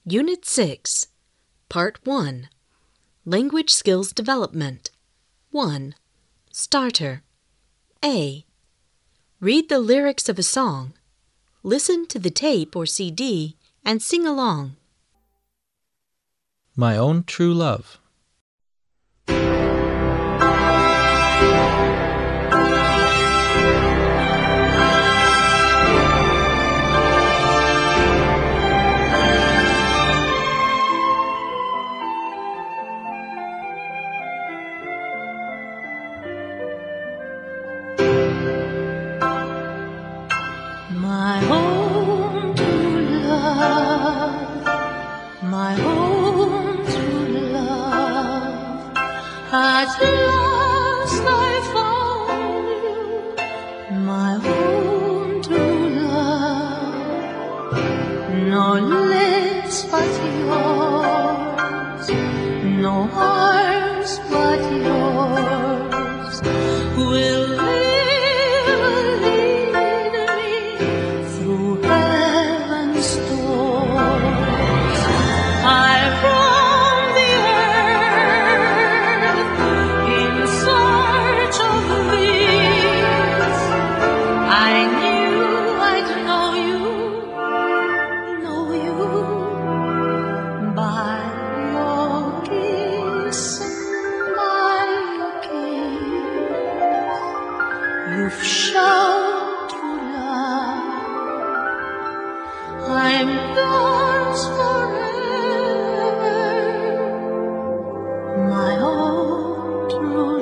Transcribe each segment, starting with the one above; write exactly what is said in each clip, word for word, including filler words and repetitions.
Unit six, Part one, Language Skills Development. one. Starter. A. Read the lyrics of a song. Listen to the tape or C D and sing along. My Own True Love. My own true love, my own true love, at last I found you, my own true love, no lips but yours, no arms but yours, will You've shown true love. I'm yours forever, my own true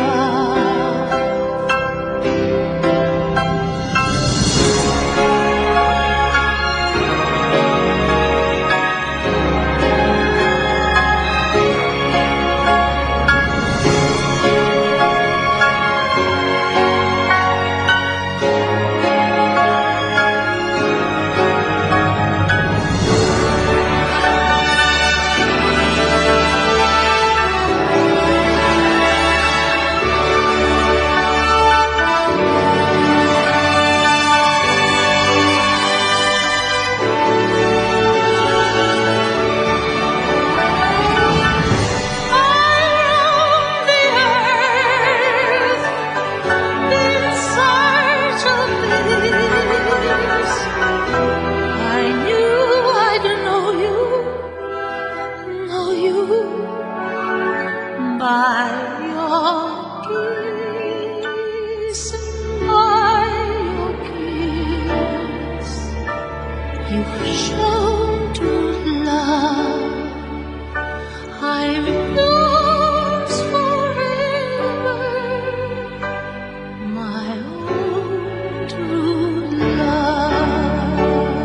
by your kiss, by your kiss, you've shown true love. I'm yours forever, my own true love.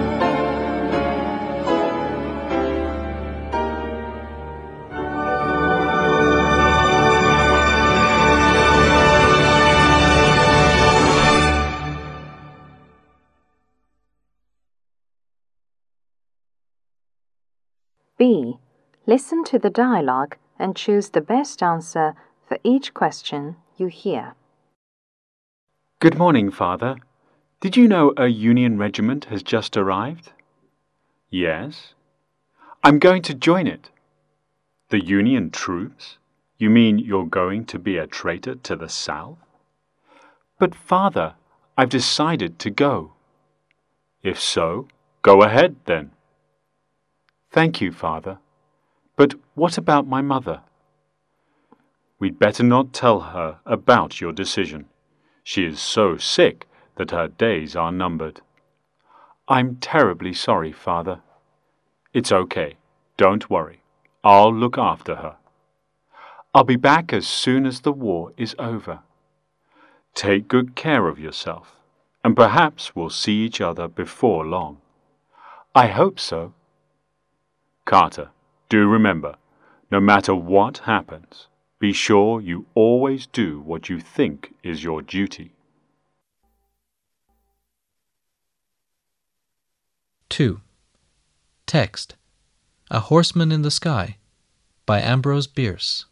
B. Listen to the dialogue and choose the best answer for each question you hear. Good morning, Father. Did you know a Union regiment has just arrived? Yes. I'm going to join it. The Union troops? You mean you're going to be a traitor to the South? But, Father, I've decided to go. If so, go ahead then. Thank you, Father. But what about my mother? We'd better not tell her about your decision. She is so sick that her days are numbered. I'm terribly sorry, Father. It's okay. Don't worry. I'll look after her. I'll be back as soon as the war is over. Take good care of yourself, and perhaps we'll see each other before long. I hope so. Carter, do remember, no matter what happens, be sure you always do what you think is your duty. two. Text. A Horseman in the Sky by Ambrose Bierce.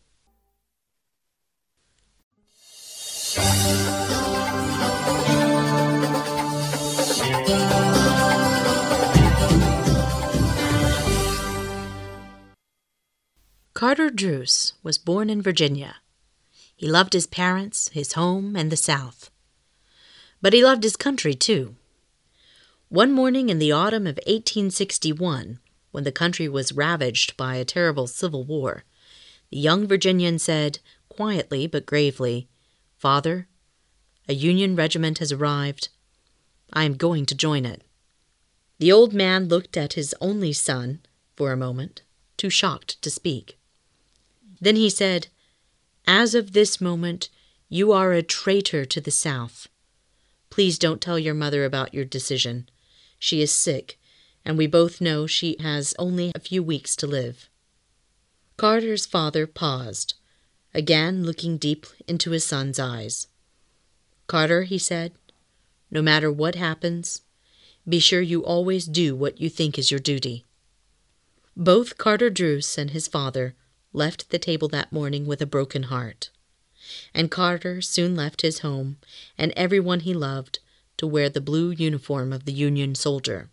Carter Druce was born in Virginia. He loved his parents, his home, and the South. But he loved his country, too. One morning in the autumn of eighteen sixty-one, when the country was ravaged by a terrible civil war, the young Virginian said, quietly but gravely, "Father, a Union regiment has arrived. I am going to join it." The old man looked at his only son for a moment, too shocked to speak. Then he said, "As of this moment, you are a traitor to the South. Please don't tell your mother about your decision. She is sick, and we both know she has only a few weeks to live." Carter's father paused, again looking deep into his son's eyes. "Carter," he said, "no matter what happens, be sure you always do what you think is your duty." Both Carter Druce and his father left the table that morning with a broken heart, and Carter soon left his home and everyone he loved to wear the blue uniform of the Union soldier.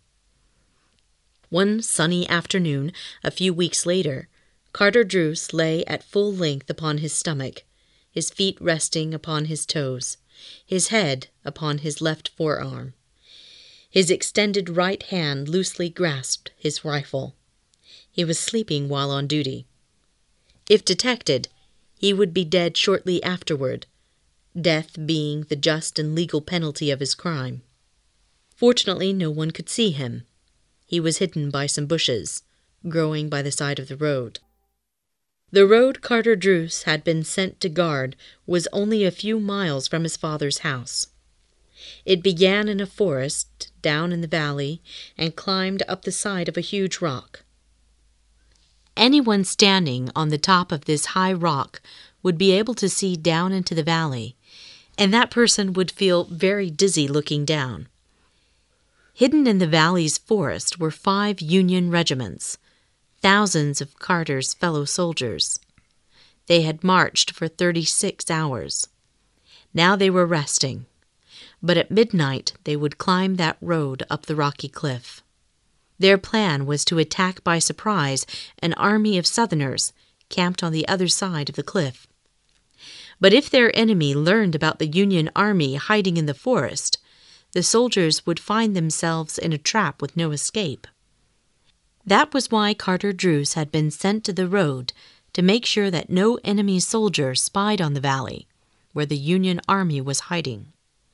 One sunny afternoon, a few weeks later, Carter Druce lay at full length upon his stomach, his feet resting upon his toes, his head upon his left forearm. His extended right hand loosely grasped his rifle. He was sleeping while on duty. If detected, he would be dead shortly afterward, death being the just and legal penalty of his crime. Fortunately, no one could see him. He was hidden by some bushes, growing by the side of the road. The road Carter Druce had been sent to guard was only a few miles from his father's house. It began in a forest down in the valley and climbed up the side of a huge rock. Anyone standing on the top of this high rock would be able to see down into the valley, and that person would feel very dizzy looking down. Hidden in the valley's forest were five Union regiments, thousands of Carter's fellow soldiers. They had marched for thirty-six hours. Now they were resting, but at midnight they would climb that road up the rocky cliff. Their plan was to attack by surprise an army of Southerners camped on the other side of the cliff. But if their enemy learned about the Union army hiding in the forest, the soldiers would find themselves in a trap with no escape. That was why Carter Druce had been sent to the road to make sure that no enemy soldier spied on the valley, where the Union army was hiding.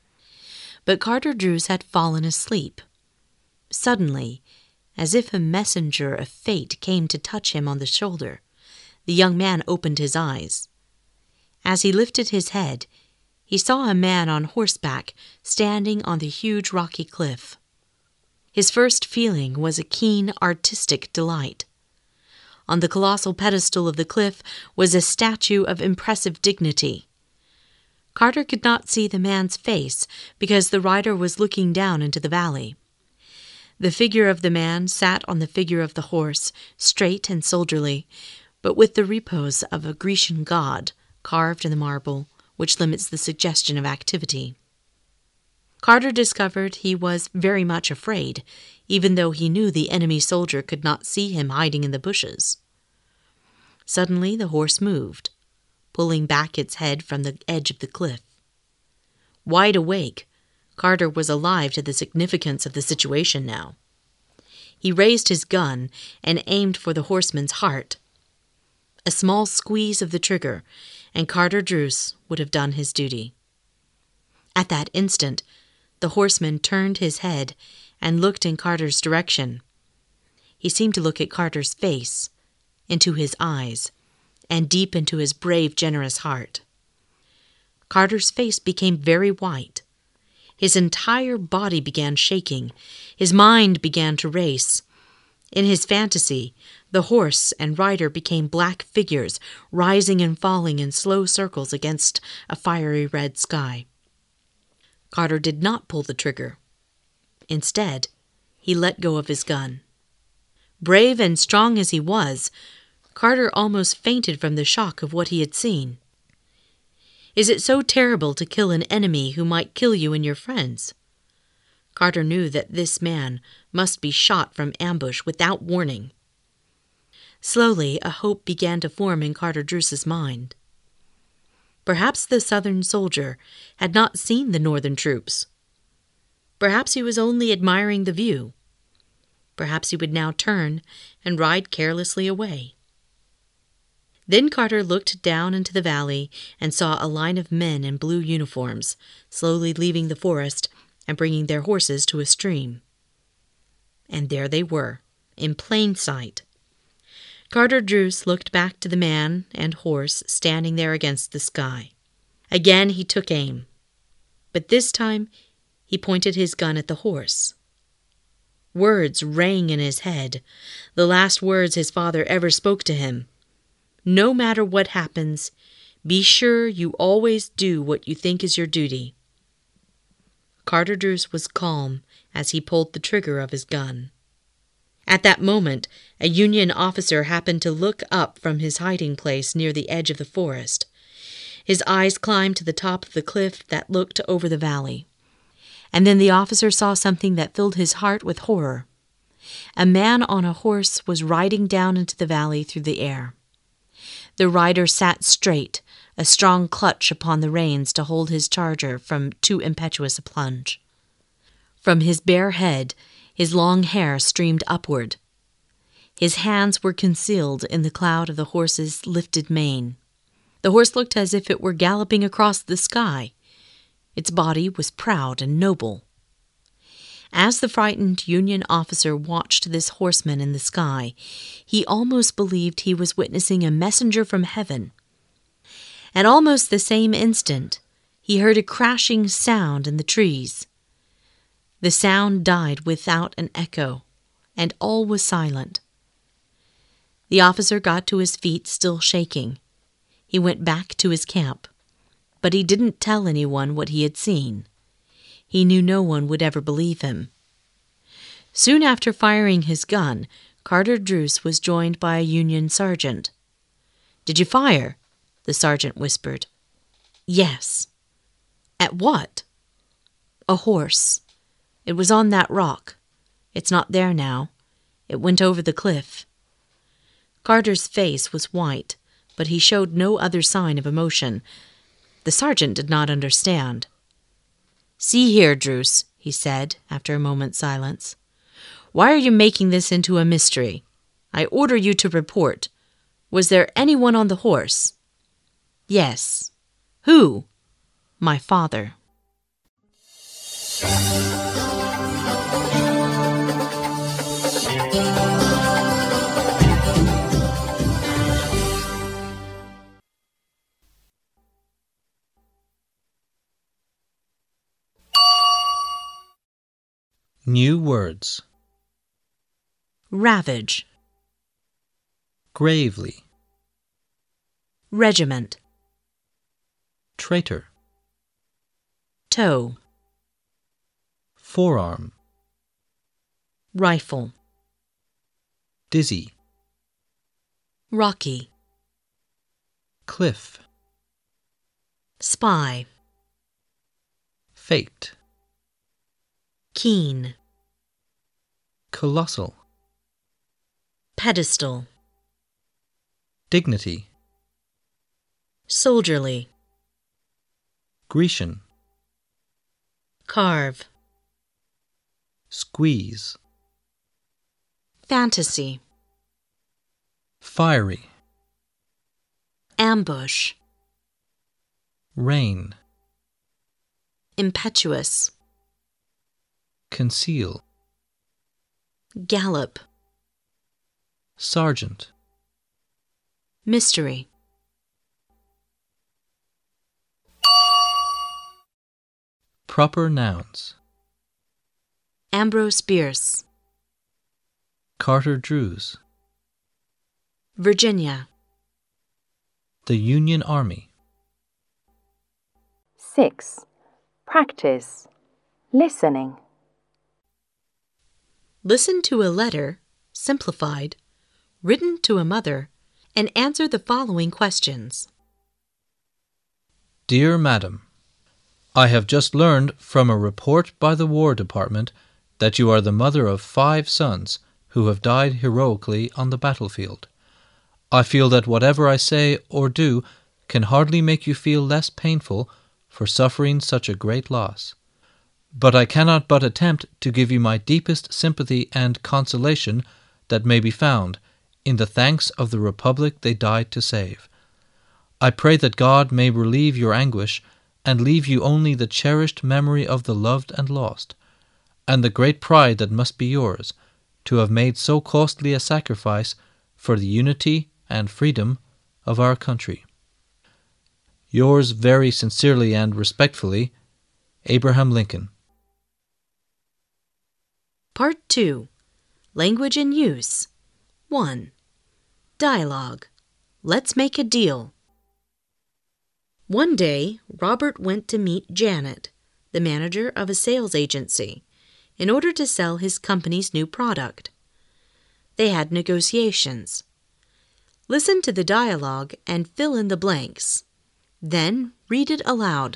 But Carter Druce had fallen asleep. Suddenly, as if a messenger of fate came to touch him on the shoulder, the young man opened his eyes. As he lifted his head, he saw a man on horseback standing on the huge rocky cliff. His first feeling was a keen artistic delight. On the colossal pedestal of the cliff was a statue of impressive dignity. Carter could not see the man's face because the rider was looking down into the valley. The figure of the man sat on the figure of the horse, straight and soldierly, but with the repose of a Grecian god carved in the marble, which limits the suggestion of activity. Carter discovered he was very much afraid, even though he knew the enemy soldier could not see him hiding in the bushes. Suddenly the horse moved, pulling back its head from the edge of the cliff. Wide awake, Carter was alive to the significance of the situation now. He raised his gun and aimed for the horseman's heart. A small squeeze of the trigger, and Carter Druce would have done his duty. At that instant, the horseman turned his head and looked in Carter's direction. He seemed to look at Carter's face, into his eyes, and deep into his brave, generous heart. Carter's face became very white. His entire body began shaking. His mind began to race. In his fantasy, the horse and rider became black figures, rising and falling in slow circles against a fiery red sky. Carter did not pull the trigger. Instead, he let go of his gun. Brave and strong as he was, Carter almost fainted from the shock of what he had seen. Is it so terrible to kill an enemy who might kill you and your friends? Carter knew that this man must be shot from ambush without warning. Slowly, a hope began to form in Carter Drews's mind. Perhaps the Southern soldier had not seen the Northern troops. Perhaps he was only admiring the view. Perhaps he would now turn and ride carelessly away. Then Carter looked down into the valley and saw a line of men in blue uniforms slowly leaving the forest and bringing their horses to a stream. And there they were, in plain sight. Carter Drews looked back to the man and horse standing there against the sky. Again he took aim, but this time he pointed his gun at the horse. Words rang in his head, the last words his father ever spoke to him. No matter what happens, be sure you always do what you think is your duty. Carter Drews was calm as he pulled the trigger of his gun. At that moment, a Union officer happened to look up from his hiding place near the edge of the forest. His eyes climbed to the top of the cliff that looked over the valley. And then the officer saw something that filled his heart with horror. A man on a horse was riding down into the valley through the air. The rider sat straight, a strong clutch upon the reins to hold his charger from too impetuous a plunge. From his bare head, his long hair streamed upward. His hands were concealed in the cloud of the horse's lifted mane. The horse looked as if it were galloping across the sky. Its body was proud and noble. As the frightened Union officer watched this horseman in the sky, he almost believed he was witnessing a messenger from heaven. At almost the same instant, he heard a crashing sound in the trees. The sound died without an echo, and all was silent. The officer got to his feet, still shaking. He went back to his camp, but he didn't tell anyone what he had seen. He knew no one would ever believe him. Soon after firing his gun, Carter Drews was joined by a Union sergeant. "Did you fire?" the sergeant whispered. "Yes." "At what?" "A horse. It was on that rock. It's not there now. It went over the cliff." Carter's face was white, but he showed no other sign of emotion. The sergeant did not understand. "See here, Drews," he said, after a moment's silence. "Why are you making this into a mystery? I order you to report. Was there anyone on the horse?" "Yes." "Who?" "My father." New words. Ravage. Gravely. Regiment. Traitor. Toe. Forearm. Rifle. Dizzy. Rocky. Cliff. Spy. Fate. Keen. Colossal. Pedestal. Dignity. Soldierly. Grecian. Carve. Squeeze. Fantasy. Fiery. Ambush. Rain. Impetuous. Conceal. Gallop. Sergeant. Mystery. Proper nouns. Ambrose Bierce. Carter Drews. Virginia. The Union Army. six. Practice. Listening. Listen to a letter, simplified, written to a mother, and answer the following questions. Dear Madam, I have just learned from a report by the War Department that you are the mother of five sons who have died heroically on the battlefield. I feel that whatever I say or do can hardly make you feel less painful for suffering such a great loss. But I cannot but attempt to give you my deepest sympathy and consolation that may be found in the thanks of the Republic they died to save. I pray that God may relieve your anguish and leave you only the cherished memory of the loved and lost, and the great pride that must be yours to have made so costly a sacrifice for the unity and freedom of our country. Yours very sincerely and respectfully, Abraham Lincoln. Part two. Language in Use. one. Dialogue. Let's make a deal. One day, Robert went to meet Janet, the manager of a sales agency, in order to sell his company's new product. They had negotiations. Listen to the dialogue and fill in the blanks. Then read it aloud.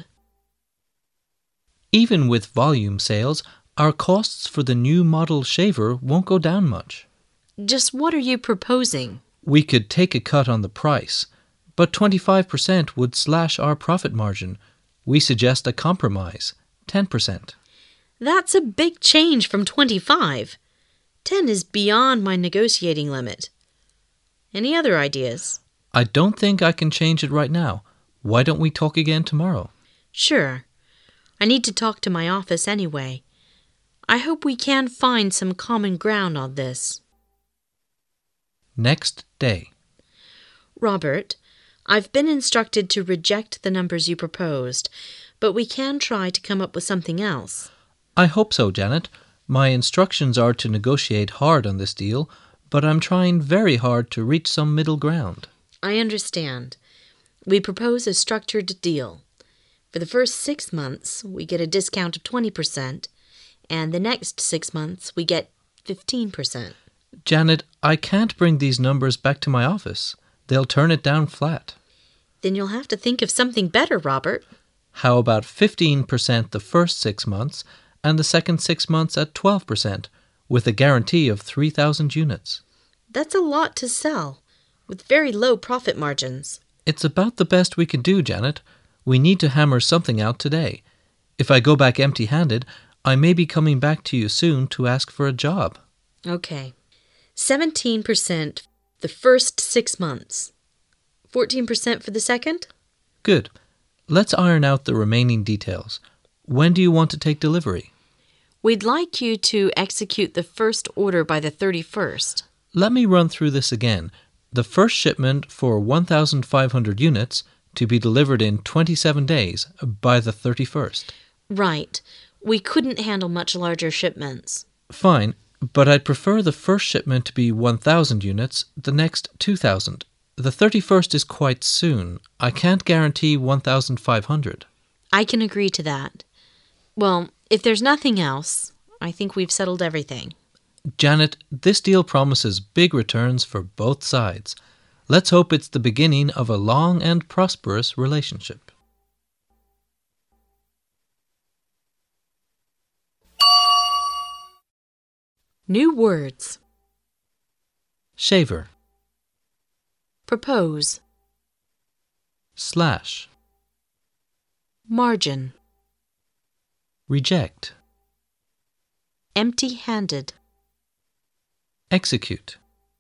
Even with volume sales, our costs for the new model shaver won't go down much. Just what are you proposing? We could take a cut on the price, but twenty-five percent would slash our profit margin. We suggest a compromise, ten percent. That's a big change from twenty-five. ten is beyond my negotiating limit. Any other ideas? I don't think I can change it right now. Why don't we talk again tomorrow? Sure. I need to talk to my office anyway. I hope we can find some common ground on this. Next day. Robert, I've been instructed to reject the numbers you proposed, but we can try to come up with something else. I hope so, Janet. My instructions are to negotiate hard on this deal, but I'm trying very hard to reach some middle ground. I understand. We propose a structured deal. For the first six months, we get a discount of twenty percent, and the next six months, we get fifteen percent. Janet, I can't bring these numbers back to my office. They'll turn it down flat. Then you'll have to think of something better, Robert. How about fifteen percent the first six months and the second six months at twelve percent, with a guarantee of three thousand units? That's a lot to sell, with very low profit margins. It's about the best we can do, Janet. We need to hammer something out today. If I go back empty-handed, I may be coming back to you soon to ask for a job. Okay. seventeen percent the first six months. fourteen percent for the second? Good. Let's iron out the remaining details. When do you want to take delivery? We'd like you to execute the first order by the thirty-first. Let me run through this again. The first shipment for one thousand five hundred units to be delivered in twenty-seven days by the thirty-first. Right. We couldn't handle much larger shipments. Fine, but I'd prefer the first shipment to be one thousand units, the next two thousand. The thirty-first is quite soon. I can't guarantee one thousand five hundred. I can agree to that. Well, if there's nothing else, I think we've settled everything. Janet, this deal promises big returns for both sides. Let's hope it's the beginning of a long and prosperous relationship. New words. Shaver. Propose. Slash. Margin. Reject. Empty-handed. Execute.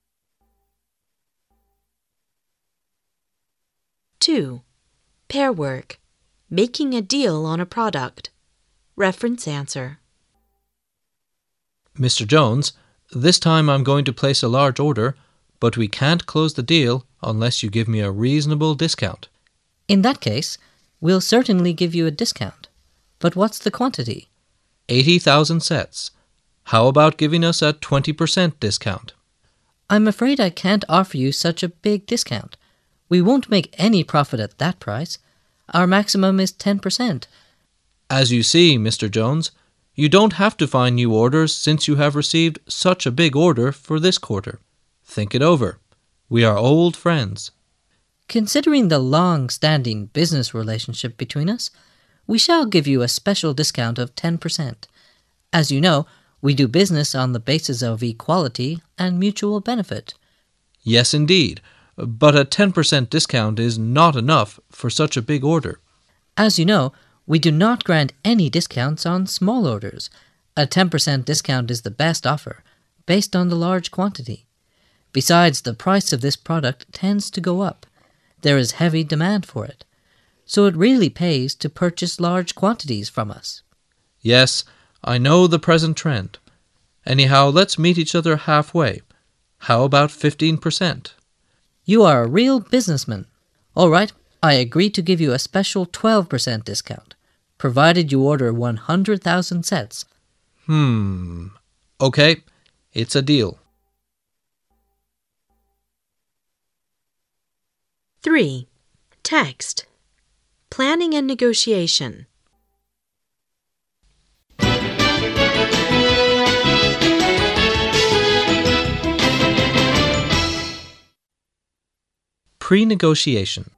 two. Pair work. Making a deal on a product. Reference answer. Mister Jones, this time I'm going to place a large order, but we can't close the deal unless you give me a reasonable discount. In that case, we'll certainly give you a discount. But what's the quantity? eighty thousand sets. How about giving us a twenty percent discount? I'm afraid I can't offer you such a big discount. We won't make any profit at that price. Our maximum is ten percent. As you see, Mister Jones, you don't have to find new orders since you have received such a big order for this quarter. Think it over. We are old friends. Considering the long-standing business relationship between us, we shall give you a special discount of ten percent. As you know, we do business on the basis of equality and mutual benefit. Yes, indeed. but a ten percent discount is not enough for such a big order. As you know, we do not grant any discounts on small orders. A ten percent discount is the best offer, based on the large quantity. Besides, the price of this product tends to go up. There is heavy demand for it. So it really pays to purchase large quantities from us. Yes, I know the present trend. Anyhow, let's meet each other halfway. How about fifteen percent? You are a real businessman. All right, I agree to give you a special twelve percent discount, provided you order one hundred thousand sets. Hmm. Okay, it's a deal. three. Text. Planning and negotiation. Pre-negotiation.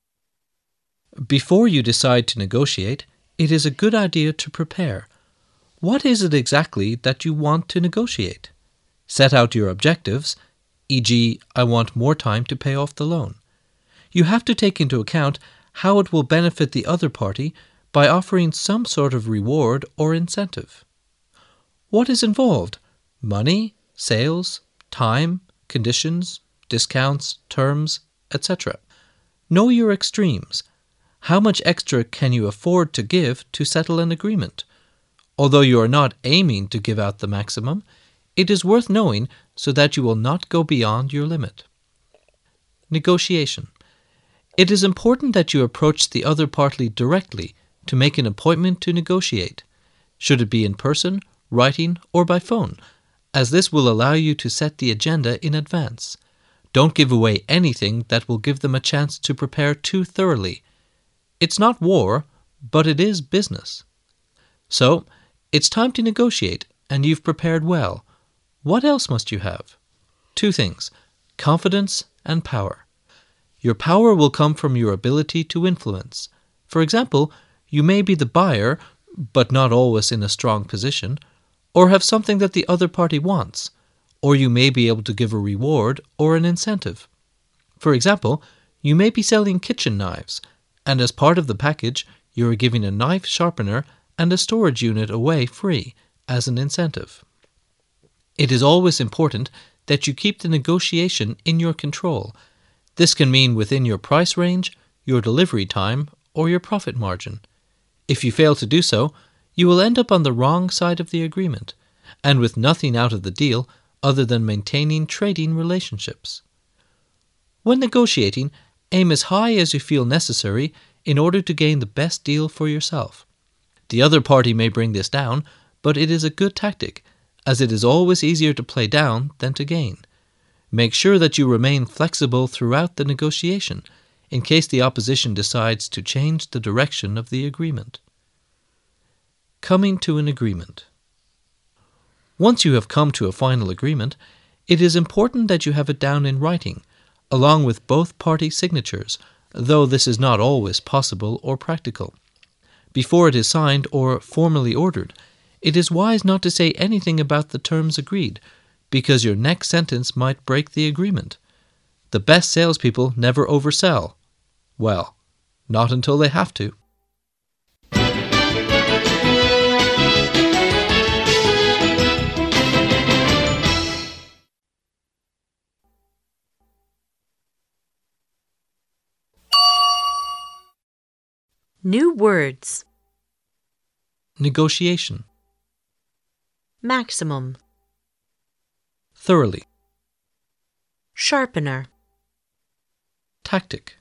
Before you decide to negotiate, it is a good idea to prepare. What is it exactly that you want to negotiate? Set out your objectives, for example, I want more time to pay off the loan. You have to take into account how it will benefit the other party by offering some sort of reward or incentive. What is involved? Money, sales, time, conditions, discounts, terms, et cetera. Know your extremes. How much extra can you afford to give to settle an agreement? Although you are not aiming to give out the maximum, it is worth knowing so that you will not go beyond your limit. Negotiation. It is important that you approach the other party directly to make an appointment to negotiate. Should it be in person, writing, or by phone, as this will allow you to set the agenda in advance. Don't give away anything that will give them a chance to prepare too thoroughly. It's not war, but it is business. So, it's time to negotiate, and you've prepared well. What else must you have? Two things: confidence and power. Your power will come from your ability to influence. For example, you may be the buyer, but not always in a strong position, or have something that the other party wants, or you may be able to give a reward or an incentive. For example, you may be selling kitchen knives, and as part of the package, you are giving a knife sharpener and a storage unit away free as an incentive. It is always important that you keep the negotiation in your control. This can mean within your price range, your delivery time, or your profit margin. If you fail to do so, you will end up on the wrong side of the agreement, and with nothing out of the deal other than maintaining trading relationships. When negotiating, aim as high as you feel necessary in order to gain the best deal for yourself. The other party may bring this down, but it is a good tactic, as it is always easier to play down than to gain. Make sure that you remain flexible throughout the negotiation, in case the opposition decides to change the direction of the agreement. Coming to an agreement. Once you have come to a final agreement, it is important that you have it down in writing, along with both party signatures, though this is not always possible or practical. Before it is signed or formally ordered, it is wise not to say anything about the terms agreed, because your next sentence might break the agreement. The best salespeople never oversell. Well, not until they have to. New words. Negotiation. Maximum. Thoroughly. Sharpener. Tactic.